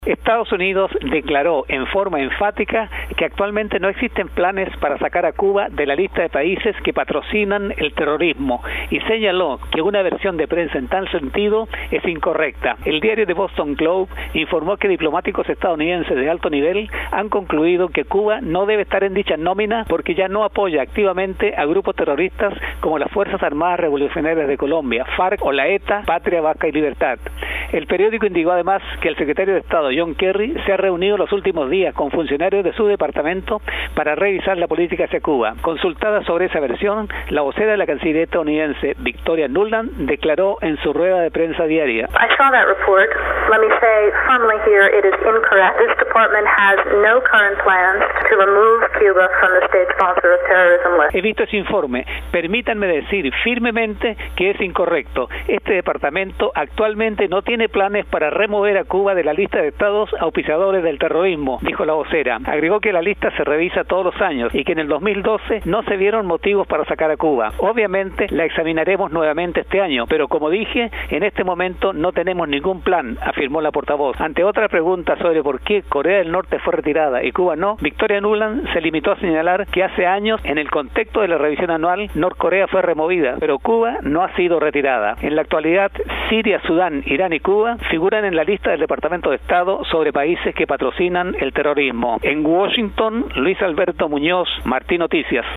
Estados Unidos declaró en forma enfática que actualmente no existen planes para sacar a Cuba de la lista de países que patrocinan el terrorismo y señaló que una versión de prensa en tal sentido es incorrecta. El diario The Boston Globe informó que diplomáticos estadounidenses de alto nivel han concluido que Cuba no debe estar en dicha nómina porque ya no apoya activamente a grupos terroristas como las Fuerzas Armadas Revolucionarias de Colombia, FARC o la ETA, Patria, Vasca y Libertad. El periódico indicó además que el secretario de Estado John Kerry se ha reunido los últimos días con funcionarios de su departamento para revisar la política hacia Cuba. Consultada sobre esa versión, la vocera de la Cancillería estadounidense, Victoria Nuland, declaró en su rueda de prensa diaria: I saw that report. Let me say firmly here, it is incorrect. This department has no current plans to remove Cuba from the state sponsor of terrorism list. He visto ese informe. Permítanme decir firmemente que es incorrecto. Este departamento actualmente no tiene planes para remover a Cuba de la lista de estados auspiciadores del terrorismo, dijo la vocera. Agregó que la lista se revisa todos los años y que en el 2012 no se vieron motivos para sacar a Cuba. Obviamente la examinaremos nuevamente este año, pero como dije, en este momento no tenemos ningún plan, afirmó la portavoz. Ante otra pregunta sobre por qué Corea del Norte fue retirada y Cuba no, Victoria Nuland se limitó a señalar que hace años, en el contexto de la revisión anual, Norcorea fue removida, pero Cuba no ha sido retirada. En la actualidad, Siria, Sudán, Irán y Cuba figuran en la lista del Departamento de Estado sobre países que patrocinan el terrorismo. En Washington, Luis Alberto Muñoz, Martín Noticias.